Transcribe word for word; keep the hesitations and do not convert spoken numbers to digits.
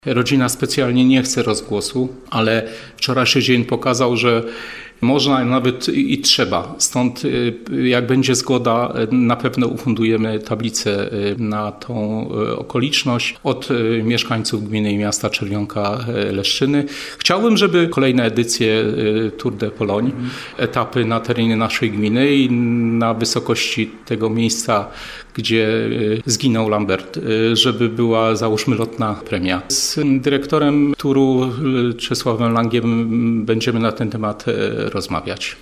Rodzina specjalnie nie chce rozgłosu, ale wczorajszy dzień pokazał, że można nawet i trzeba. Stąd jak będzie zgoda, na pewno ufundujemy tablicę na tą okoliczność od mieszkańców gminy i miasta Czerwionka-Leszczyny. Chciałbym, żeby kolejne edycje Tour de Pologne, etapy na terenie naszej gminy i na wysokości tego miejsca, gdzie zginął Lambert, żeby była, załóżmy, lotna premia. Z dyrektorem turu Czesławem Langiem będziemy na ten temat rozmawiać.